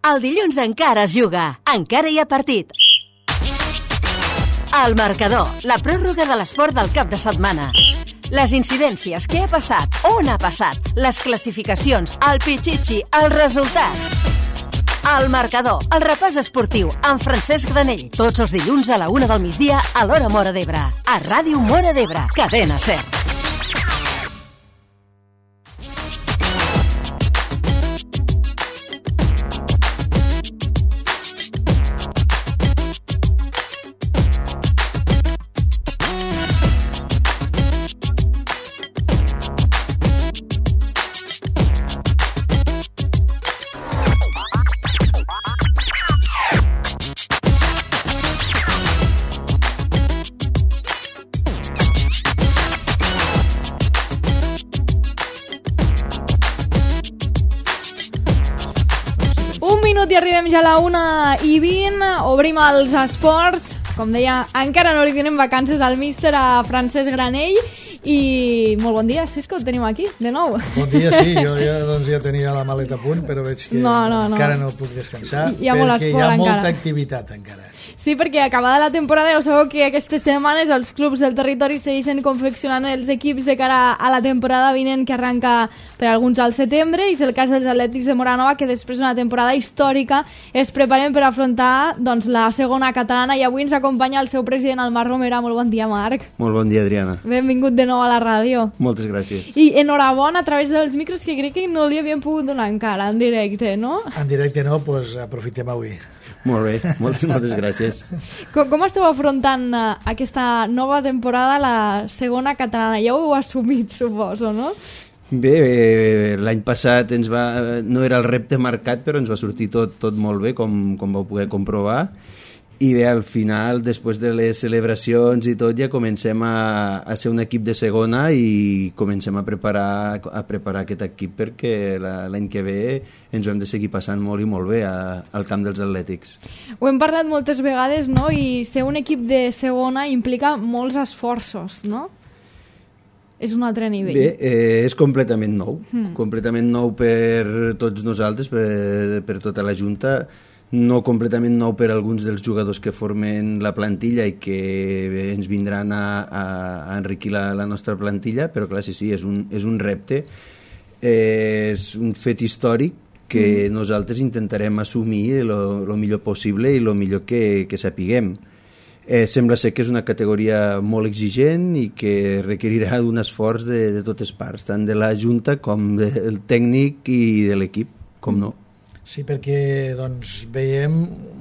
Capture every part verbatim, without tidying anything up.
El dilluns encara es juga, encara hi ha partit. El marcador, la pròrroga de l'esport del cap de setmana. Les incidències, què ha passat, on ha passat, les classificacions, el pitxitxi, els resultats. El marcador, el repàs esportiu, amb Francesc Granell. Tots els dilluns a la una del migdia a l'hora Móra d'Ebre. A Ràdio Móra d'Ebre, Cadena Ser. I arribem ja a la una i vint, obrim els esports. Com deia, encara no li donem vacances al míster, a Francesc Granell. I molt bon dia, si és que ho tenim aquí, de nou. Bon dia, sí, jo ja, doncs, ja tenia la maleta a punt, però veig que no, no, no. encara no puc descansar, hi ha perquè hi ha encara. molta activitat encara. Sí, perquè acabada la temporada ja sabeu que aquestes setmanes els clubs del territori segueixen confeccionant els equips de cara a la temporada vinent, que arranca per alguns al setembre, i és el cas dels Atlètics de Móra, que després d'una temporada històrica es preparen per afrontar doncs, la segona catalana, i avui ens acompanya el seu president, el Marc Romera. Molt bon dia, Marc. Molt bon dia, Adriana. Benvingut de nou a la ràdio. Moltes gràcies. I enhorabona a través dels micros, que crec que no li havíem pogut donar encara en directe, no? En directe no, doncs aprofitem avui. Molt bé, moltes, moltes gràcies. Com, com esteu afrontant uh, aquesta nova temporada, la segona catalana? Ja ho heu assumit, suposo, no? Bé, eh, l'any passat ens va, no era el repte marcat, però ens va sortir tot, tot molt bé, com, com vau poder comprovar. I bé, al final, després de les celebracions i tot, ja comencem a, a ser un equip de segona i comencem a preparar, a preparar aquest equip, perquè l'any que ve ens ho hem de seguir passant molt i molt bé a, al camp dels Atlètics. Ho hem parlat moltes vegades, no? I ser un equip de segona implica molts esforços, no? És un altre nivell. Bé, eh, és completament nou, mm. completament nou per tots nosaltres, per, per tota la Junta, no completament nou per alguns dels jugadors que formen la plantilla i que ens vindran a, a, a enriquir la, la nostra plantilla, però clar, sí, sí, és un, és un repte, eh, és un fet històric que mm. nosaltres intentarem assumir el millor possible i el millor que, que sapiguem. Eh, sembla ser que és una categoria molt exigent i que requerirà d'un esforç de, de totes parts, tant de la Junta com del tècnic i de l'equip, com no. Sí, perquè doncs, veiem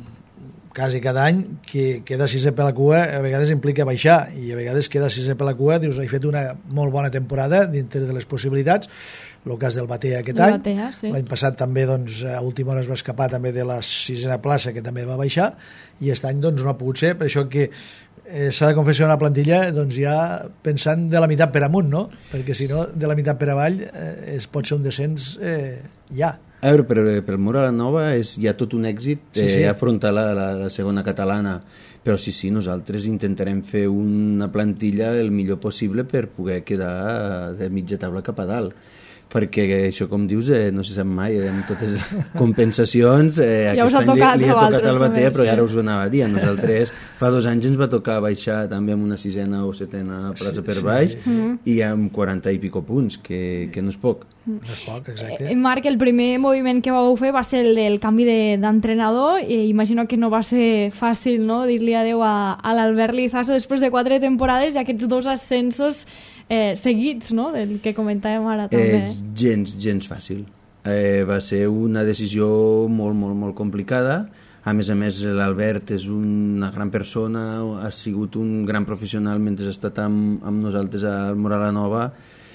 quasi cada any que queda sisè per la cua, a vegades implica baixar, i a vegades queda sisè per la cua, dius, he fet una molt bona temporada dintre de les possibilitats, el cas del Batea aquest any, Batea, sí. L'any passat també doncs, a última hora es va escapar també de la sisena plaça, que també va baixar, i aquest any doncs, no ha pogut ser, per això que eh, s'ha de confeccionar una plantilla doncs, ja pensant de la meitat per amunt, no? Perquè si no, de la meitat per avall eh, es pot ser un descens eh, ja. A veure, per, per Móra la Nova és ja tot un èxit eh, sí, sí. afrontar la, la, la segona catalana, però sí, sí, nosaltres intentarem fer una plantilla el millor possible per poder quedar de mitja taula cap a dalt, perquè això, com dius, eh, no se sap mai, eh, amb totes les compensacions, eh, ja aquest any tocat, li, li ha tocat al Batea, però sí. ja ara us ho anava a dir, a nosaltres fa dos anys ens va tocar baixar també amb una sisena o setena plaça per baix, sí, sí. i amb quaranta i pico punts, que, que no és poc. No és poc, exacte. Eh, Marc, el primer moviment que vau fer va ser el del canvi d'entrenador, de, i imagino que no va ser fàcil, no?, dir-li adeu a, a l'Albert Lizaso després de quatre temporades i aquests dos ascensos eh, seguits, no?, del que comentàvem ara també. Eh, gens, gens fàcil. Eh, va ser una decisió molt, molt, molt complicada. A més a més, l'Albert és una gran persona, ha sigut un gran professional mentre ha estat amb, amb nosaltres al Móra la Nova,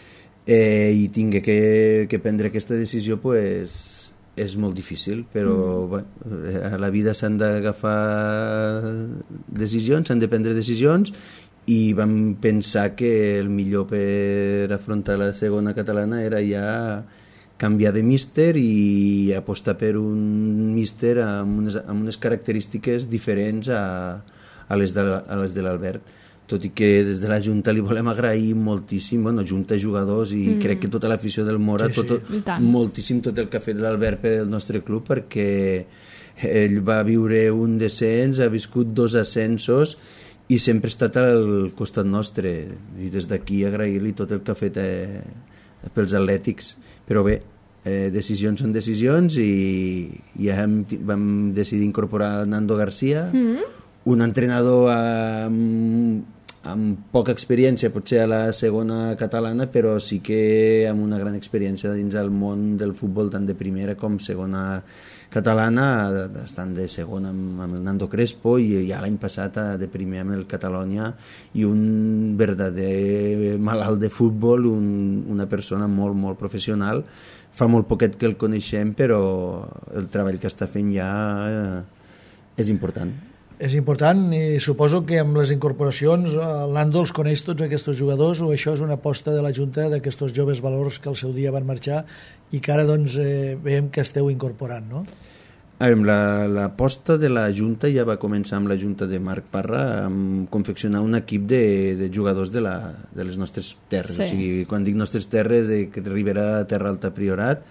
eh, i tingué que, que prendre aquesta decisió, pues, és molt difícil, però mm. bueno, a la vida s'han d'agafar decisions, s'han de prendre decisions, i vam pensar que el millor per afrontar la segona catalana era ja canviar de míster i apostar per un míster amb unes, amb unes característiques diferents a, a les de, a les de l'Albert. tot i que des de la Junta li volem agrair moltíssim, bueno, Junta, jugadors i mm. crec que tota l'afició del Mora, sí, sí. Tot, moltíssim tot el que ha fet l'Albert pel nostre club, perquè ell va viure un descens, ha viscut dos ascensos i sempre ha estat al costat nostre, i des d'aquí agrair-li tot el que ha fet eh, pels atlètics, però bé, eh, decisions són decisions i, i ja hem, vam decidir incorporar Nando García, mm. un entrenador amb, amb poca experiència potser a la segona catalana, però sí que amb una gran experiència dins el món del futbol tant de primera com segona catalana, estan de segona amb, amb el Nando Crespo i ja l'any passat de primer amb el Catalunya, i un verdader malalt de futbol, un, una persona molt, molt professional. Fa molt poquet que el coneixem, però el treball que està fent ja eh, és important. És important, i suposo que amb les incorporacions el Nando els coneix tots aquests jugadors, o això és una aposta de la Junta d'aquests joves valors que al seu dia van marxar i que ara doncs, eh, veiem que esteu incorporant, no? L'aposta la, de la Junta ja va començar amb la Junta de Marc Parra, amb confeccionar un equip de, de jugadors de, la, de les nostres terres. Sí. O sigui, quan dic nostres terres, de que Ribera, Terra Alta, Priorat,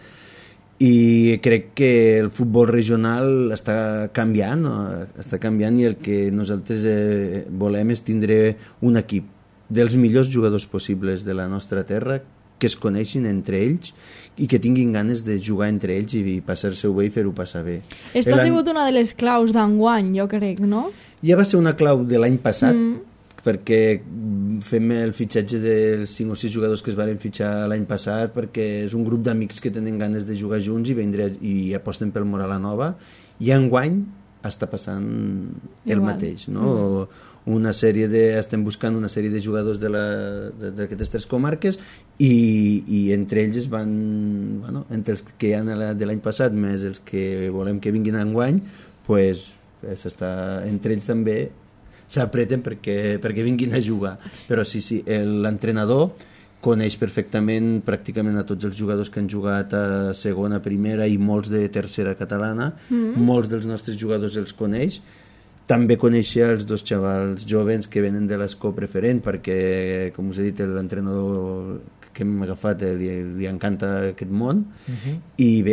i crec que el futbol regional està canviant, no? està canviant i el que nosaltres eh, volem és tindre un equip dels millors jugadors possibles de la nostra terra, que es coneixin entre ells i que tinguin ganes de jugar entre ells i passar-se-ho bé i fer-ho passar bé. Aquesta ha sigut una de les claus d'enguany, jo crec, no? Ja va ser una clau de l'any passat, mm. perquè fem el fitxatge dels cinc o sis jugadors que es van fitxar l'any passat, perquè és un grup d'amics que tenen ganes de jugar junts i vindre i aposten pel Mora la Nova, i enguany està passant el Igual. mateix, no? Mm. Una sèrie de, estem buscant una sèrie de jugadors de d'aquestes tres comarques i, i entre ells es van, bueno, entre els que hi ha de l'any passat més els que volem que vinguin enguany, pues, s'està, entre ells també s'apreten perquè, perquè vinguin a jugar, però sí, sí, l'entrenador coneix perfectament pràcticament a tots els jugadors que han jugat a segona, primera i molts de tercera catalana, mm. molts dels nostres jugadors els coneix. També coneixia els dos xavals jovens que venen de l'escó preferent, perquè, com us he dit, l'entrenador que hem agafat li, li encanta aquest món, uh-huh. i bé,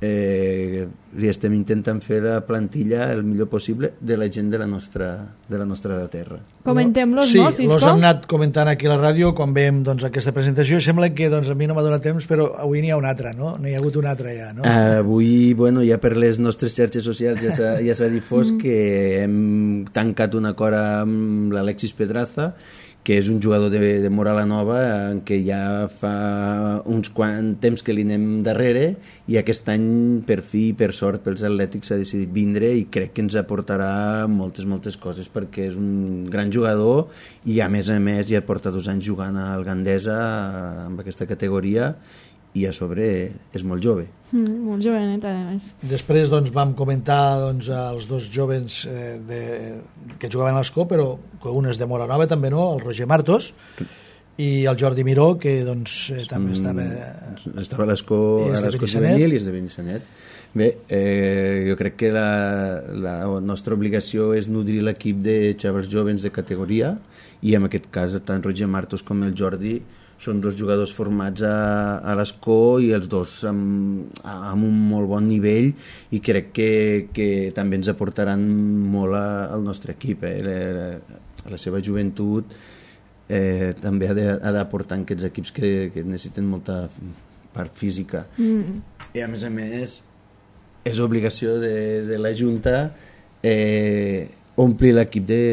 eh, li estem intentant fer la plantilla el millor possible de la gent de la nostra, de la nostra terra. Comentem-los, sí, no, Sisco? Sí, els hem anat comentant aquí a la ràdio quan veiem doncs, aquesta presentació, i sembla que doncs, a mi no m'ha donat temps, però avui n'hi ha una altra, no? N'hi ha hagut una altra ja, no? Uh, avui, bueno, ja per les nostres xarxes socials ja s'ha, ja s'ha difós mm. que hem tancat un acord amb l'Alexis Pedraza, que és un jugador de, de Mora la Nova, en què ja fa uns quants temps que li anem darrere, i aquest any, per fi i per sort pels atlètics, s'ha decidit vindre, i crec que ens aportarà moltes, moltes coses, perquè és un gran jugador, i a més a més ja porta dos anys jugant al Gandesa amb aquesta categoria, i a sobre és molt jove. Mm, molt jovenet, a més. Després doncs, vam comentar doncs, els dos jovens eh, de, que jugaven a l'Escó, però un és de Mora Nova també, no? El Roger Martos i el Jordi Miró, que doncs, eh, també estava... Estava a l'Escó juvenil i és de Benissanet. Bé, eh, jo crec que la, la nostra obligació és nodrir l'equip de xavals jovens de categoria, i en aquest cas tant Roger Martos com el Jordi són dos jugadors formats a, a l'Escó, i els dos amb, amb un molt bon nivell, i crec que, que també ens aportaran molt a, al nostre equip. Eh? La, la seva joventut eh, també ha d'aportar en aquests equips que, que necessiten molta part física. Mm. I a més a més és obligació de, de la Junta eh, omplir l'equip de...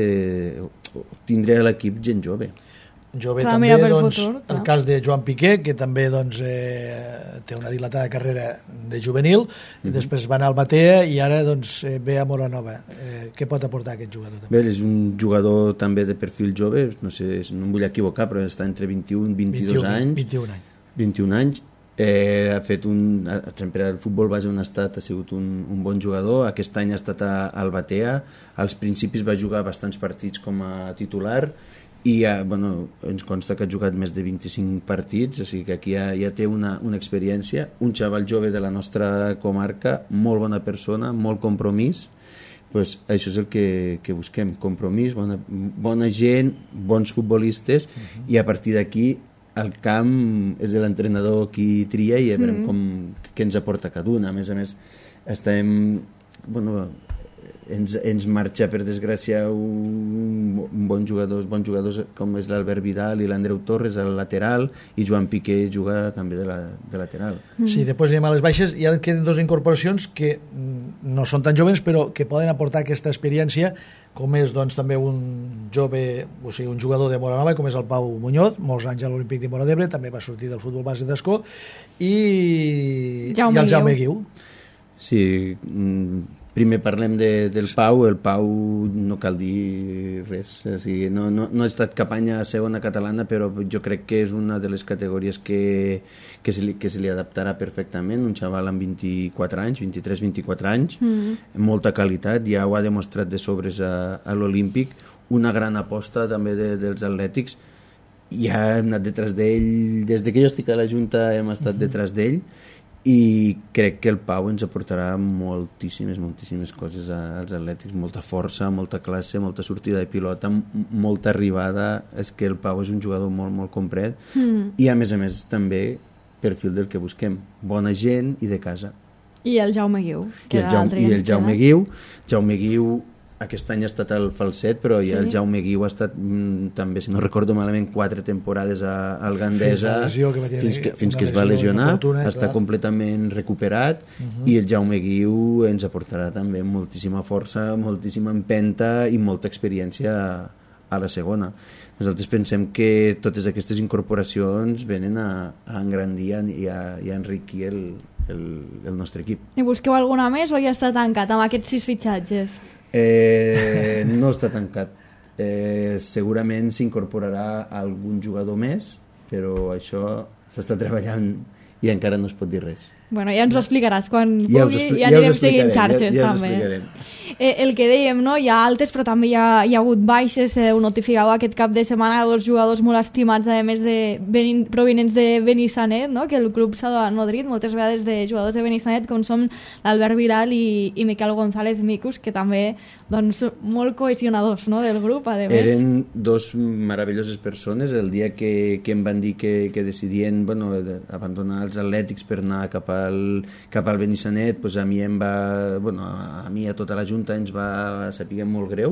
tindre a l'equip gent jove. Jove clar, també, doncs, futur, el cas de Joan Piqué, que també doncs, eh, té una dilatada carrera de juvenil, mm-hmm. i després va anar al Batea i ara doncs, eh, ve a Mora Nova. Eh, què pot aportar aquest jugador? També? Bé, és un jugador també de perfil jove, no sé, no em vull equivocar, però està entre vint-i-un i vint-i-dos anys. vint-i-un anys. vint-i-un anys. Eh, ha fet un... sempre el futbol base on ha estat ha sigut un, un bon jugador. Aquest any ha estat a, al Batea. Als principis va jugar bastants partits com a titular, i ja, bueno, ens consta que ha jugat més de vint-i-cinc partits, o sigui que aquí ja, ja té una, una experiència, un xaval jove de la nostra comarca, molt bona persona, molt compromís, pues això és el que, que busquem, compromís, bona, bona gent, bons futbolistes, uh-huh. i a partir d'aquí el camp és l'entrenador qui tria i ja veurem mm. com, què ens aporta cada un. A més a més, estem... Bueno, ens, ens marxa, per desgràcia, un, un bon jugador, bons jugadors com és l'Albert Vidal i l'Andreu Torres al lateral, i Joan Piqué juga també de, la, de lateral. Sí, després anem a les baixes i ara queden dues incorporacions que no són tan joves però que poden aportar aquesta experiència, com és doncs, també un jove, o sigui, un jugador de Moranova, com és el Pau Muñoz, molts anys a l'Olímpic de Móra d'Ebre, també va sortir del futbol base d'Ascó, i, Jaume i el Jaume Guiu. Sí, primer parlem de, del Pau. El Pau no cal dir res, o sigui, no, no, no ha estat cap any a segona catalana, però jo crec que és una de les categories que, que, se, li, que se li adaptarà perfectament. Un xaval amb vint-i-quatre anys, vint-i-tres vint-i-quatre anys, mm. molta qualitat, ja ho ha demostrat de sobres a, a l'Olímpic, una gran aposta també de, dels atlètics. Ja hem anat detrás d'ell, des de que jo estic a la Junta hem estat mm-hmm. detrás d'ell, i crec que el Pau ens aportarà moltíssimes, moltíssimes coses als atlètics, molta força, molta classe, molta sortida de pilota, molta arribada. És que el Pau és un jugador molt, molt complet, mm. i a més a més també perfil del que busquem, bona gent i de casa. I el Jaume Guiu. I el, Jaume, i el Jaume Guiu. Jaume Guiu aquest any ha estat el Falset, però sí. ja el Jaume Guiu ha estat mm, també, si no recordo malament, quatre temporades a, al Gandesa, fins, que fins que, fins que es va lesionar, fortuna, està clar. completament recuperat, uh-huh. i el Jaume Guiu ens aportarà també moltíssima força, moltíssima empenta i molta experiència a, a la segona. Nosaltres pensem que totes aquestes incorporacions venen a, a engrandir i a, i a enriquir el, el, el nostre equip. I busqueu alguna més o ja està tancat amb aquests sis fitxatges? Eh, no està tancat. Eh, segurament s'incorporarà algun jugador més, però això s'està treballant i encara no es pot dir res. Bueno, ja ens ho explicaràs quan ja pugui, expli- ja anirem ja seguint xarxes ja, ja també. Eh, el que dèiem, no? Hi ha altes, però també hi ha, hi ha hagut baixes. Eh, ho notificava aquest cap de setmana, dos jugadors molt estimats, a més de venin, provinents de Benissanet, no? Que el club s'ha nodrit moltes vegades de jugadors de Benissanet, com són l'Albert Vidal i, i Miquel González Micus, que també, doncs, molt cohesionadors, no? Del grup, a més. Eren dos meravelloses persones. El dia que, que em van dir que, que decidien, bueno, abandonar els atlètics per anar cap a al, cap al Benissanet, pues a mi em va, bueno, a mi a tota la Junta ens va saber molt greu,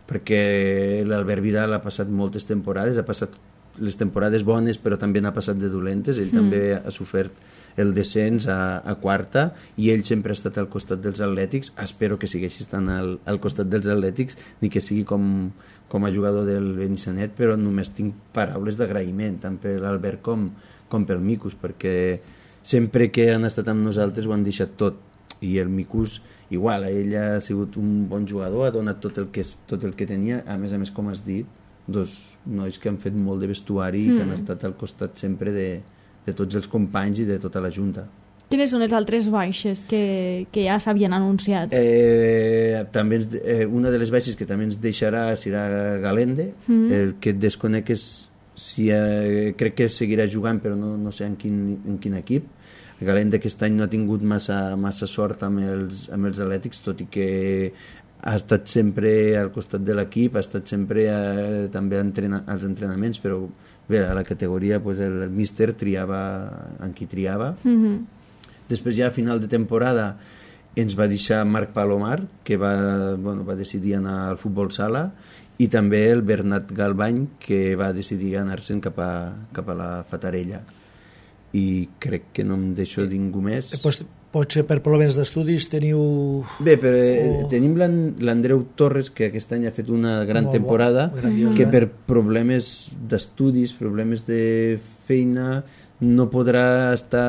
perquè l'Albert Vidal ha passat moltes temporades, ha passat les temporades bones, però també n'ha passat de dolentes. Ell mm. també ha sofert el descens a, a quarta, i ell sempre ha estat al costat dels atlètics. Espero que segueixi estant al, al costat dels atlètics, ni que sigui com, com a jugador del Benissanet, però només tinc paraules d'agraïment, tant per l'Albert com, com pel Micus, perquè sempre que han estat amb nosaltres ho han deixat tot, i el Micus igual, ell ha sigut un bon jugador, ha donat tot el que, tot el que tenia, a més a més, com has dit, dos nois que han fet molt de vestuari i mm. que han estat al costat sempre de, de tots els companys i de tota la Junta. Quines són les altres baixes que, que ja s'havien anunciat? Eh, també ens, eh, una de les baixes que també ens deixarà serà Galende, mm. el que et desconec és si, eh, crec que seguirà jugant, però no, no sé en quin, en quin equip. Galende aquest any no ha tingut massa, massa sort amb els, amb els atlètics, tot i que ha estat sempre al costat de l'equip, ha estat sempre eh, també entrena, als entrenaments, però bé, a la categoria pues, el, el míster triava en qui triava. Mm-hmm. Després ja a final de temporada ens va deixar Marc Palomar, que va, bueno, va decidir anar al futbol sala, i també el Bernat Galbany, que va decidir anar-se'n cap, a, cap a la Fatarella. I crec que no em deixo ningú més. Pues, potser per problemes d'estudis teniu... Bé, però oh. tenim l'Andreu Torres, que aquest any ha fet una gran Molt temporada, bo, que per problemes d'estudis, problemes de feina, no podrà estar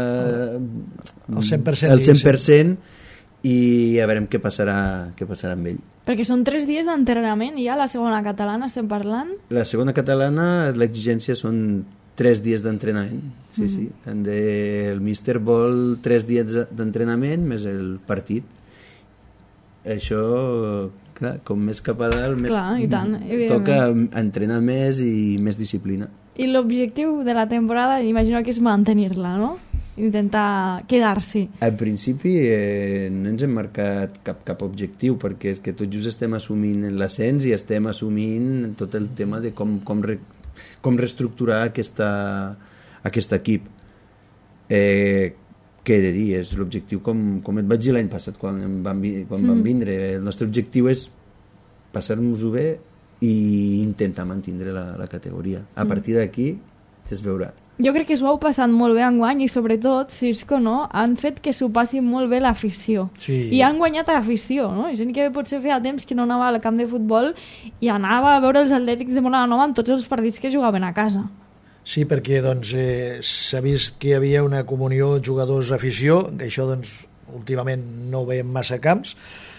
al cent per cent, al cent per cent, i a veurem què passarà, què passarà amb ell. Perquè són tres dies d'entrenament, i ja la segona catalana estem parlant? La segona catalana, l'exigència són tres dies d'entrenament. Sí, mm. sí. De, el míster vol tres dies d'entrenament més el partit. Això, clar, com més cap a dalt, més clar, i tant, toca entrenar més i més disciplina. I l'objectiu de la temporada, imagino que és mantenir-la, no? intentar quedar-s'hi. Al principi eh, no ens hem marcat cap, cap objectiu, perquè és que tot just estem assumint l'ascens i estem assumint tot el tema de com, com, re, com reestructurar aquesta, aquest equip. Eh, què he de dir? És l'objectiu, com, com et vaig dir l'any passat quan, van, quan mm. van vindre. El nostre objectiu és passar-nos-ho bé i intentar mantenir la, la categoria. A mm. partir d'aquí es veurà. Jo crec que s'ho heu passat molt bé enguany i sobretot, Cisco, no? Han fet que s'ho passi molt bé l'afició. Sí. I han guanyat l'afició, no? Gent que potser feia temps que no anava al camp de futbol i anava a veure els Atlètics de Móra-la-Nova en tots els partits que jugaven a casa. Sí, perquè doncs, eh, s'ha vist que hi havia una comunió jugadors-afició, que això doncs, últimament no ho veiem massa camps,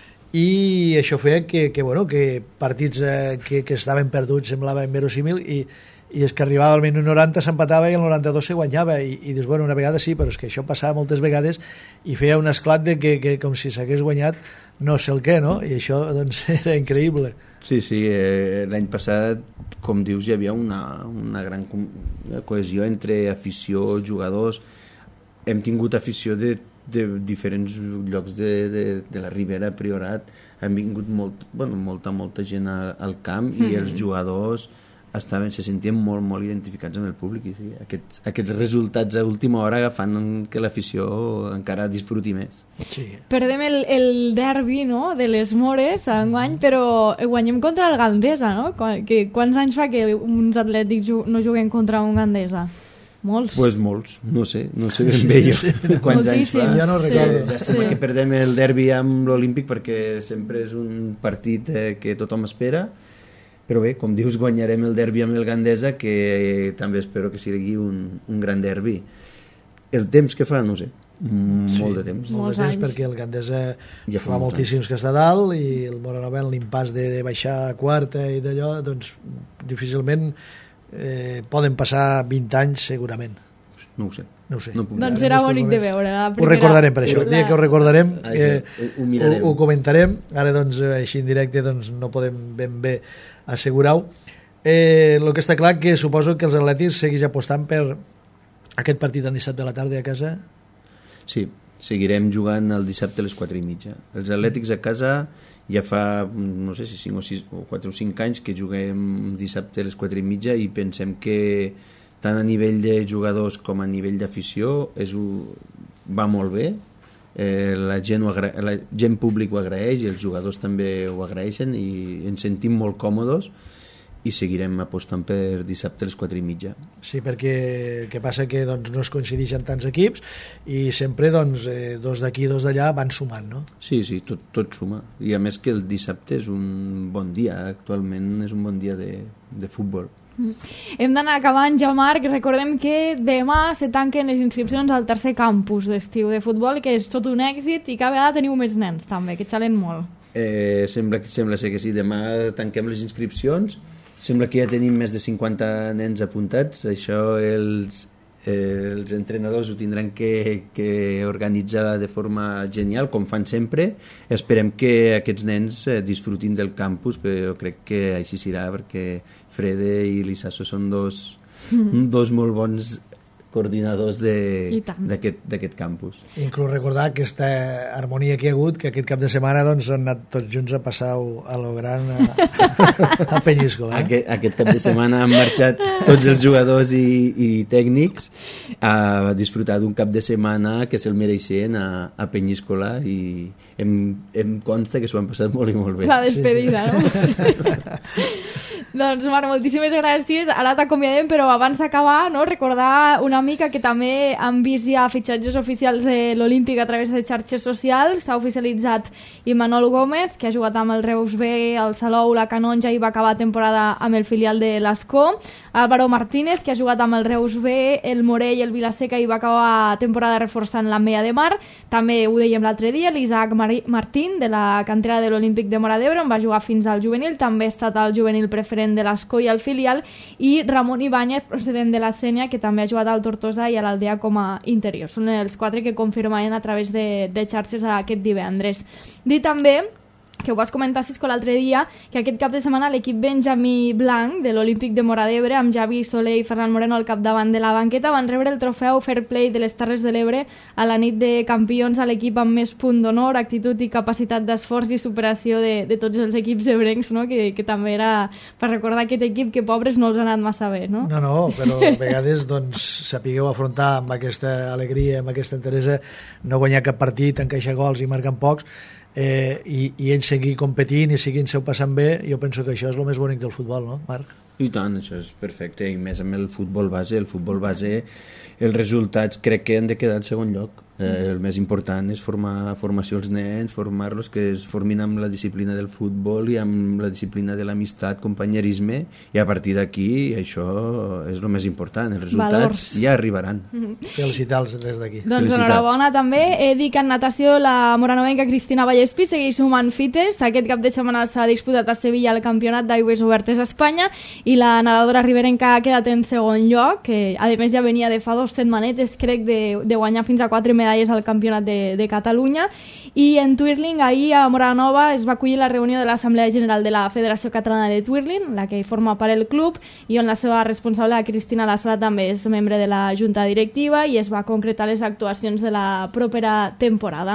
i això feia que, que, bueno, que partits eh, que, que estaven perduts semblava inverosímil i, i és que arribava al minut noranta, s'empatava i al noranta-dos se guanyava i, i dius, bueno, una vegada sí, però és que això passava moltes vegades i feia un esclat de que, que com si s'hagués guanyat no sé el què, no? I això doncs era increïble. Sí, sí, eh, l'any passat, com dius, hi havia una, una gran cohesió entre afició, jugadors. Hem tingut afició de, de diferents llocs de, de, de la Ribera, Priorat. Han vingut molt, bueno, molta, molta gent al, al camp i mm-hmm. els jugadors estaven, se sentien molt, molt identificats amb el públic i sí, aquests, aquests resultats a última hora fan que l'afició encara disfruti més. Sí. Perdem el, el derbi, no?, de les Mores enguany, però guanyem contra el Gandesa, no? Que, quants anys fa que uns atlètics no juguen contra un Gandesa? Molts. Pues molts, no sé, no sé ben bé jo quants anys fa. Ja no recordo. Sí, llàstima sí. que perdem el derbi amb l'Olímpic perquè sempre és un partit eh, que tothom espera. Però bé, com dius, guanyarem el derbi amb el Gandesa, que eh, també espero que sigui un, un gran derbi. El temps que fa, no sé, mm, sí, molt de temps. Molt de temps, perquè el Gandesa ja fa, fa moltíssims anys que està dalt i el Móra-la-Nova en l'impàs de, de baixar a quarta i d'allò, doncs difícilment eh, poden passar vint anys segurament. No ho sé. No ho sé. No doncs serà bonic de veure. Primera... Ho recordarem per això. El dia que ho recordarem, eh, ho, ho, mirarem. ho, ho comentarem. Ara, doncs, així en directe, doncs, no podem ben bé assegurar-ho. Eh, el que està clar que suposo que els atlètics segueix apostant per aquest partit el dissabte de la tarda a casa. Sí, seguirem jugant el dissabte a les quatre i mitja. Els atlètics a casa ja fa, no sé si cinc o sis o quatre o cinc anys que juguem dissabte a les quatre i mitja i pensem que tant a nivell de jugadors com a nivell d'afició és un... va molt bé. Eh, la, gent ho agra... la gent públic ho agraeix i els jugadors també ho agraeixen i ens sentim molt còmodes i seguirem apostant per dissabte a les quatre i mitja. Sí, perquè el que passa que doncs, no es coincideixen tants equips i sempre doncs, eh, dos d'aquí i dos d'allà van sumant, no? Sí, sí, tot, tot suma. I a més que el dissabte és un bon dia, actualment és un bon dia de, de futbol. Mm. Hem d'anar acabant ja, Marc. Recordem que demà se tanquen les inscripcions al tercer campus d'estiu de futbol, que és tot un èxit i cada vegada teniu més nens també, que xalen molt. Eh, sembla, sembla ser que sí, demà tanquem les inscripcions. Sembla que ja tenim més de cinquanta nens apuntats. Això els, eh, els entrenadors ho tindran que, que organitzar de forma genial, com fan sempre. Esperem que aquests nens eh, disfrutin del campus, però jo crec que així serà, perquè Frede i l'Issasso són dos, mm. dos molt bons coordinadors d'aquest campus. Inclús recordar aquesta harmonia que hi ha hagut, que aquest cap de setmana doncs, han anat tots junts a passar a lo gran a, a Penyíscola. Eh? Aquest, aquest cap de setmana han marxat tots els jugadors i, i tècnics a disfrutar d'un cap de setmana que se'l mereixen a, a Penyíscola i em, em consta que s'ho han passat molt i molt bé. La despedida, sí, sí. No? Doncs, Marc, moltíssimes gràcies. Ara t'acomiadem, però abans d'acabar, no, recordar una mica que també han vist ja fitxatges oficials de l'Olímpic a través de xarxes socials. S'ha oficialitzat Imanol Gómez, que ha jugat amb el Reus B, el Salou, la Canonja i va acabar temporada amb el filial de l'Ascó. Álvaro Martínez, que ha jugat amb el Reus B, el Morell i el Vilaseca i va acabar temporada reforçant l'Ammea de Mar. També ho dèiem l'altre dia, l'Isaac Martín, de la cantera de l'Olímpic de Móra d'Ebre, on va jugar fins al juvenil. També ha estat el juvenil preferent de l'Ascó i el filial, i Ramon Ibáñez, procedent de la Sénia, que també ha jugat al Tortosa i a l'Aldea com a interior. Són els quatre que confirmaven a través de, de xarxes aquest divendres. Dir també que ho vas comentar, Cisco, l'altre dia, que aquest cap de setmana l'equip Benjamí Blanc de l'Olímpic de Móra d'Ebre, amb Javi Soler i Ferran Moreno al capdavant de la banqueta, van rebre el trofeu Fair Play de les Terres de l'Ebre a la nit de campions, a l'equip amb més punt d'honor, actitud i capacitat d'esforç i superació de, de tots els equips ebrencs, no? que, que també era per recordar aquest equip que pobres no els ha anat massa bé, no? No, no, però a vegades doncs, sapigueu afrontar amb aquesta alegria, amb aquesta interesa, no guanyar cap partit, encaixar gols i marcar pocs, eh, i, i ells seguir competint i seguint-se-ho passant bé. Jo penso que això és el més bonic del futbol, no, Marc? I tant, això és perfecte, i més amb el futbol base. El futbol base, els resultats crec que han de quedar en segon lloc. Eh, el més important és formar formació als nens, formar-los que es formin amb la disciplina del futbol i amb la disciplina de l'amistat, companyerisme, i a partir d'aquí això és el més important. Els resultats Valors. Ja arribaran. Mm-hmm. Felicitar-los des d'aquí. Doncs enhorabona també. He dit que en natació la moranovenca Cristina Vallespí segueix sumant fites. Aquest cap de setmana s'ha disputat a Sevilla el campionat d'aigües obertes a Espanya i la nedadora riberenca ha quedat en segon lloc, que a més ja venia de fa dos setmanetes, crec, de, de guanyar fins a quatre medalles al campionat de, de Catalunya. I en twirling, ahir a Moranova es va acollir la reunió de l'Assemblea General de la Federació Catalana de Twirling, la que forma part del club, i on la seva responsable, la Cristina Lassada, també és membre de la junta directiva, i es va concretar les actuacions de la propera temporada.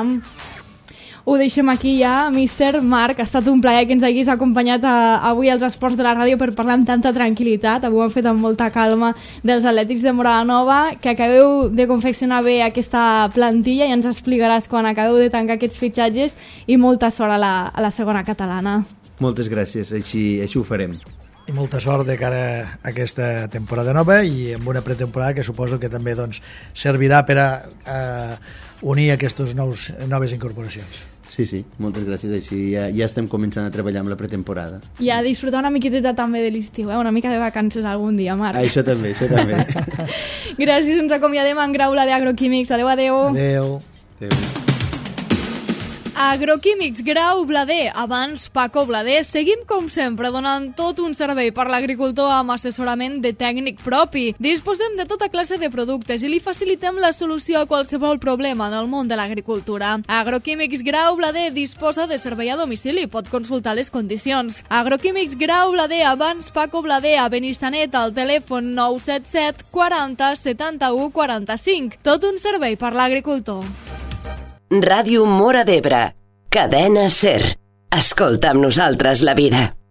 Ho deixem aquí ja, míster Marc. Ha estat un plaer que ens haguis acompanyat a, avui als esports de la ràdio per parlar amb tanta tranquil·litat. Avui ho hem fet amb molta calma dels Atlètics de Moranova, que acabeu de confeccionar bé aquesta plantilla i ens explicaràs quan acabeu de tancar aquests fitxatges, i molta sort a la, a la segona catalana. Moltes gràcies, així, així ho farem. I molta sort de cara a aquesta temporada nova i amb una pretemporada que suposo que també doncs, servirà per a, a unir aquestes nous, noves incorporacions. Sí, sí, moltes gràcies. Així ja, ja estem començant a treballar amb la pretemporada. I a disfrutar una miqueteta també de l'estiu, eh? Una mica de vacances algun dia, Marc. Ah, això també, això també. Gràcies, ens acomiadem en Graula d'Agroquímics. Adéu, adéu. Adéu. Adéu. Agroquímics Grau Blader, abans Paco Blader. Seguim com sempre donant tot un servei per l'agricultor amb assessorament de tècnic propi. Disposem de tota classe de productes i li facilitem la solució a qualsevol problema en el món de l'agricultura. Agroquímics Grau Blader disposa de servei a domicili, pot consultar les condicions. Agroquímics Grau Blader, abans Paco Blader, a Benissanet, al telèfon nou set set quaranta setanta-u quaranta-cinc. Tot un servei per l'agricultor. Ràdio Móra d'Ebre, cadena SER. Escolta amb nosaltres la vida.